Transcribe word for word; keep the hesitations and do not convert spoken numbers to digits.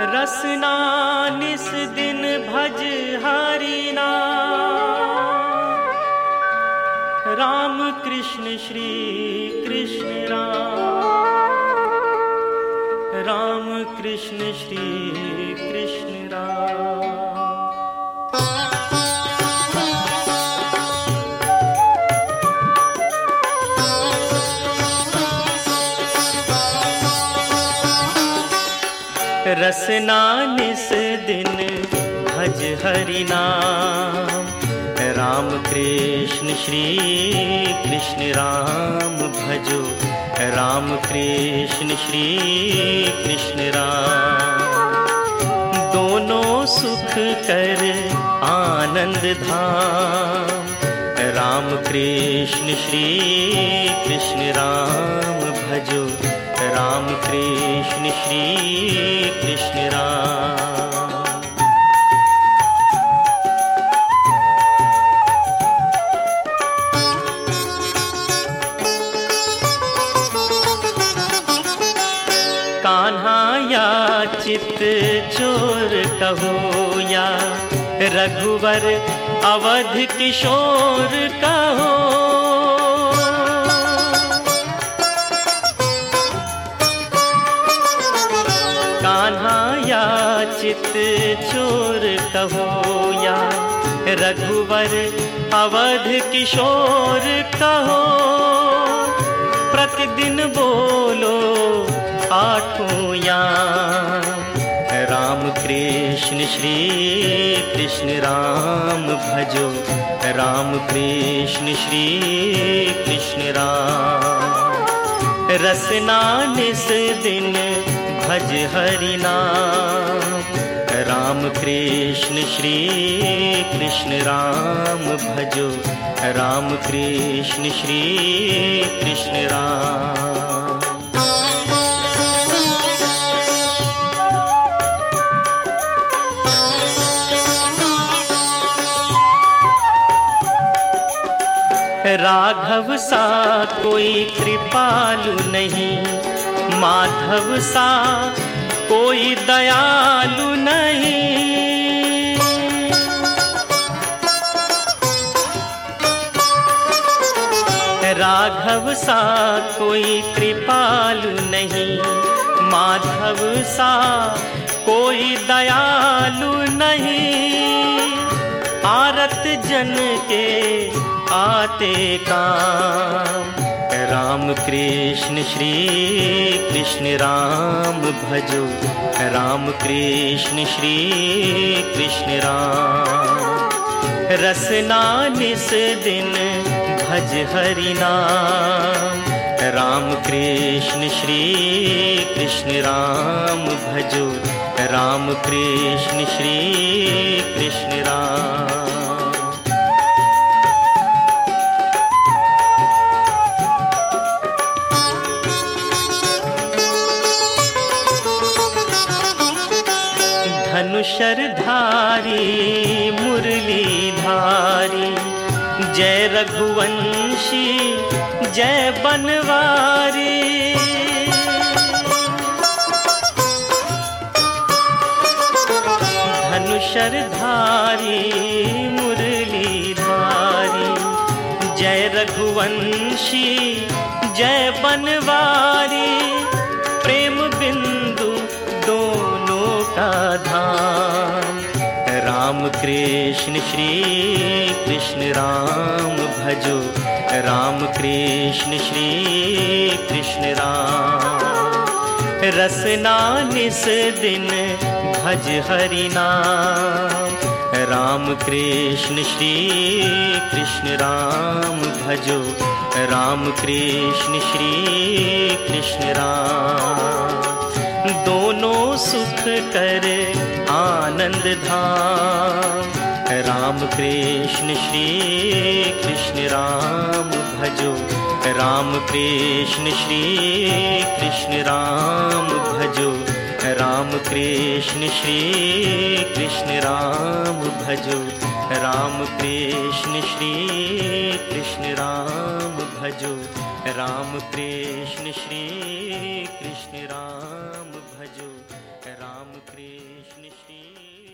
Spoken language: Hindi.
रसना निस दिन भज हरि नाम। राम कृष्ण श्री कृष्ण राम, राम कृष्ण श्री कृष्ण राम। रसना निस दिन भज हरि नाम। राम कृष्ण श्री कृष्ण राम भजो, राम कृष्ण श्री कृष्ण राम। दोनों सुख कर आनंद धाम। राम कृष्ण श्री कृष्ण राम भजो, राम कृष्ण श्री कृष्ण राम। कान्हा या चित चोर कहो, या रघुवर अवध किशोर कहो। कान्हा या चित चोर कहो, या रघुवर अवध किशोर कहो। प्रतिदिन बोलो आठों याम। राम कृष्ण श्री कृष्ण राम भजो, राम कृष्ण श्री कृष्ण राम। रसना निस दिन भज हरि नाम। राम कृष्ण श्री कृष्ण राम भजो, राम कृष्ण श्री कृष्ण राम। राघव सा कोई कृपालु नहीं, माधव सा कोई दयालु नहीं। राघव सा कोई कृपालु नहीं, माधव सा कोई दयालु नहीं। आरत जन के आते काम। राम कृष्ण श्री कृष्ण राम भजो, राम कृष्ण श्री कृष्ण राम। रसना निस दिन भज हरि नाम। राम कृष्ण श्री कृष्ण राम भजो, राम कृष्ण श्री कृष्ण राम। धनुषधारी मुरली धारी, जय रघुवंशी जय बनवारी। धनुषधारी मुरली धारी, जय रघुवंशी जय बनवारी। प्रेम बिंदु दोनों का धाम। राम कृष्ण श्री कृष्ण राम भजो, राम कृष्ण श्री कृष्ण राम। रसना निस दिन भज हरि नाम। राम कृष्ण श्री कृष्ण राम भजो, राम कृष्ण श्री कृष्ण राम। दोनों सुख कर आनंद धाम। राम कृष्ण श्री कृष्ण राम भजो, राम कृष्ण श्री कृष्ण राम भजो, राम कृष्ण श्री कृष्ण राम भजो, राम कृष्ण श्री कृष्ण राम भजो, राम कृष्ण श्री कृष्ण राम भजो, राम कृष्ण कृष्ण श्री